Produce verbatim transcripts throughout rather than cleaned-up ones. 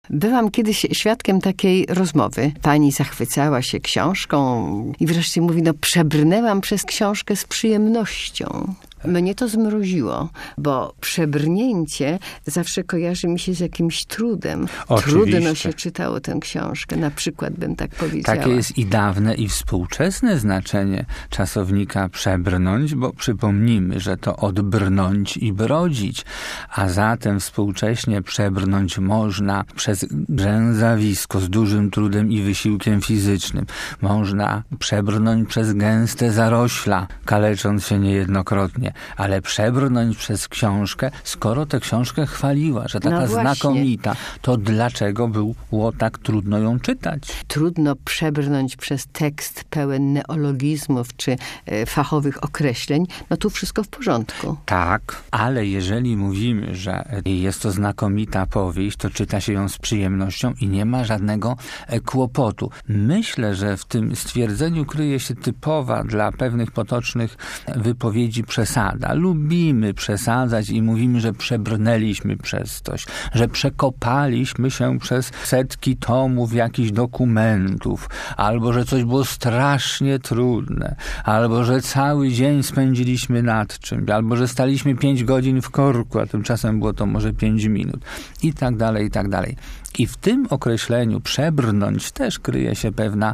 Byłam kiedyś świadkiem takiej rozmowy. Pani zachwycała się książką i wreszcie mówi, no przebrnęłam przez książkę z przyjemnością. Mnie to zmroziło, bo przebrnięcie zawsze kojarzy mi się z jakimś trudem. Oczywiście. Trudno się czytało tę książkę, na przykład bym tak powiedziała. Takie jest i dawne, i współczesne znaczenie czasownika przebrnąć, bo przypomnijmy, że to odbrnąć i brodzić, a zatem współcześnie przebrnąć można przez grzęzawisko z dużym trudem i wysiłkiem fizycznym. Można przebrnąć przez gęste zarośla, kalecząc się niejednokrotnie. Ale przebrnąć przez książkę, skoro tę książkę chwaliła, że taka no znakomita, to dlaczego było tak trudno ją czytać? Trudno przebrnąć przez tekst pełen neologizmów czy e, fachowych określeń, no tu wszystko w porządku. Tak, ale jeżeli mówimy, że jest to znakomita powieść, to czyta się ją z przyjemnością i nie ma żadnego e, kłopotu. Myślę, że w tym stwierdzeniu kryje się typowa dla pewnych potocznych wypowiedzi przesada. Lubimy przesadzać i mówimy, że przebrnęliśmy przez coś, że przekopaliśmy się przez setki tomów jakichś dokumentów, albo że coś było strasznie trudne, albo że cały dzień spędziliśmy nad czymś, albo że staliśmy pięć godzin w korku, a tymczasem było to może pięć minut i tak dalej, i tak dalej. I w tym określeniu przebrnąć też kryje się pewna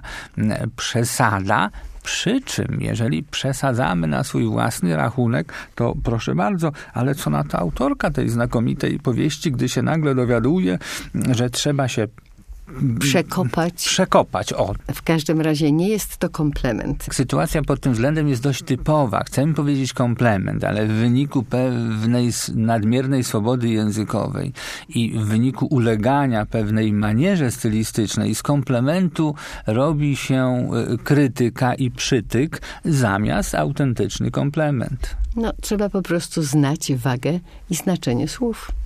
przesada. Przy czym, jeżeli przesadzamy na swój własny rachunek, to proszę bardzo, ale co na to autorka tej znakomitej powieści, gdy się nagle dowiaduje, że trzeba się Przekopać. Przekopać, o. W każdym razie nie jest to komplement. Sytuacja pod tym względem jest dość typowa. Chcemy powiedzieć komplement, ale w wyniku pewnej nadmiernej swobody językowej i w wyniku ulegania pewnej manierze stylistycznej z komplementu robi się krytyka i przytyk zamiast autentyczny komplement. No, trzeba po prostu znać wagę i znaczenie słów.